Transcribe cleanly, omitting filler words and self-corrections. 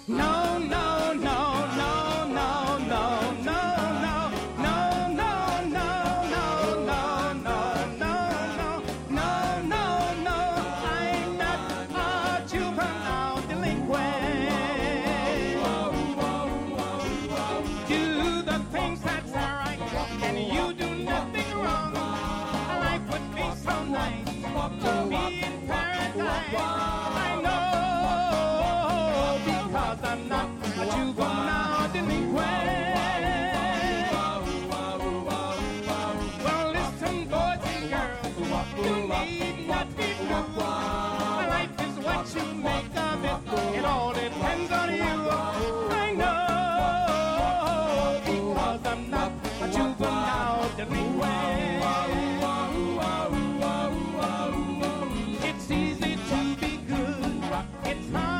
No, no, no, no, no, no, no, no, no, no, no, no, no, no, no, no, no, no, I'm not a juvenile delinquent. Do the things that's right, and you do nothing wrong. Life would be so nice to be in paradise. I know because I'm not a juvenile delinquent. Well, listen, boys and girls, you need not be blue. Life is what you make of it. It all depends on you. I know because I'm not a juvenile delinquent. It's easy to be good. It's hard